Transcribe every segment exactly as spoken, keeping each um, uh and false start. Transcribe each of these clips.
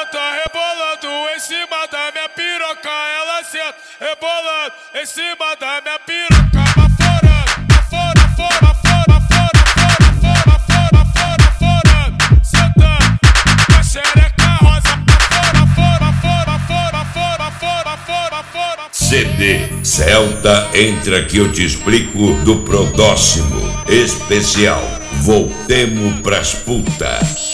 senta rebolando em cima da minha piroca. Ela senta rebolando em cima da minha piroca. Baforando, bafora, fora, fora, fora, fora, fora, fora, fora, sentando com a xereca rosa. Bafora, fora, fora, fora, fora, fora, fora, fora. C D Celta Entra que eu te explico do próximo especial. Voltemos pras putas.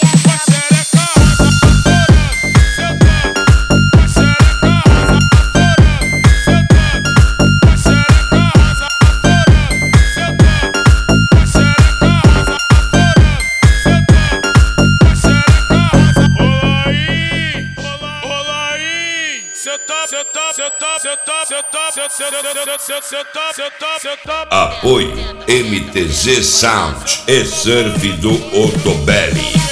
Apoio M T Z Sound e Surf do Otobelli.